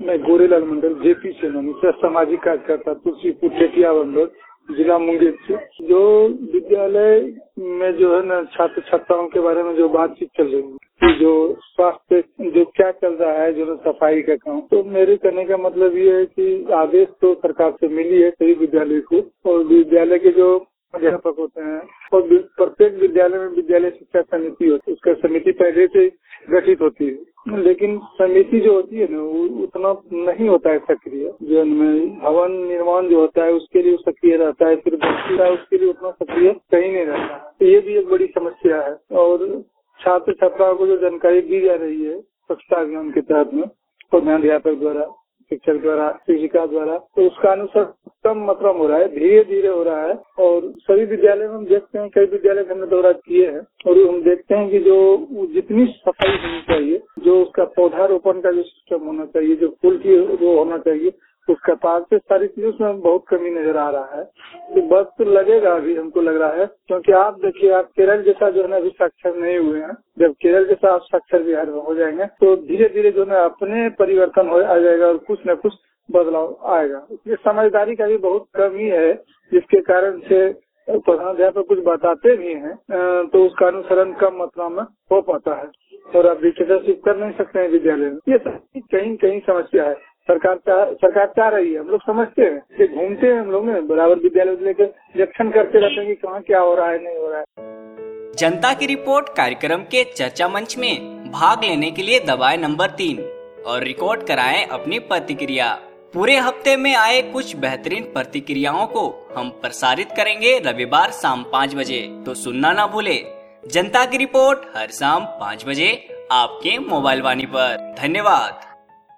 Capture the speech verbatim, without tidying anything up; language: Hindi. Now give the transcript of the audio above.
मैं गोरेलाल मंडल जेपी से मनुष्य सामाजिक कार्यकर्ता तुलसीपुर टेटिया मंडल जिला मुंगेर से। जो विद्यालय में जो है ना छात्र छात्राओं के बारे में जो बातचीत चल रही है, जो स्वास्थ्य जो क्या चल रहा है, जो सफाई का काम, तो मेरे कहने का मतलब ये है कि आदेश तो सरकार से मिली है सभी विद्यालय को, और विद्यालय के जो अध्यापक होते हैं और प्रत्येक विद्यालय में विद्यालय शिक्षा समिति होती है, उसका समिति पहले से गठित होती है, लेकिन समिति जो होती है ना वो उतना नहीं होता है सक्रिय। जो भवन निर्माण जो होता है उसके लिए सक्रिय रहता है, फिर उसके लिए उतना सक्रिय कहीं नहीं रहता है। तो ये भी एक बड़ी समस्या है। और छात्र छात्राओं को जो जानकारी दी जा रही है स्वच्छता अभियान के तहत में प्रधानाध्यापक द्वारा, शिक्षक द्वारा, शिक्षिका द्वारा, तो उसका अनुसार कम मात्रा में हो रहा है, धीरे धीरे हो रहा है। और सभी विद्यालय में हम देखते हैं, कई विद्यालय हमने दौरा किए हैं और हम देखते हैं कि जो जितनी सफाई होनी चाहिए, जो उसका पौधारोपण का जो सिस्टम होना चाहिए, जो फूल की वो होना चाहिए, उसका पास से सारी चीजों उसमें बहुत कमी नजर आ रहा है। तो बस तो लगेगा अभी, हमको लग रहा है, क्योंकि आप देखिए, आप केरल जैसा जो है ना अभी साक्षर नहीं हुए हैं, जब केरल जैसा आप साक्षर बिहार में हो जाएंगे तो धीरे धीरे जो है अपने परिवर्तन हो आ जाएगा और कुछ न कुछ बदलाव आएगा। इसलिए समझदारी का भी बहुत कमी है, जिसके कारण से प्रधानाध्यापक कुछ बताते भी हैं तो उसका अनुसरण कम मात्रा में हो पाता है और आप विकसित कर नहीं सकते हैं विद्यालय में। ये कहीं कहीं समस्या है। सरकार चाह सरकार चाह रही है, हम लोग समझते हैं कि घूमते हैं हम लोग ने बराबर विद्यालय लेकर निरीक्षण करते रहते हैं कि कहाँ क्या हो रहा है, नहीं हो रहा है। जनता की रिपोर्ट कार्यक्रम के चर्चा मंच में भाग लेने के लिए दबाएं नंबर तीन और रिकॉर्ड कराएं अपनी प्रतिक्रिया। पूरे हफ्ते में आए कुछ बेहतरीन प्रतिक्रियाओं को हम प्रसारित करेंगे रविवार शाम पाँच बजे, तो सुनना ना भूले। जनता की रिपोर्ट हर शाम पाँच बजे आपके मोबाइल वाणी पर। धन्यवाद।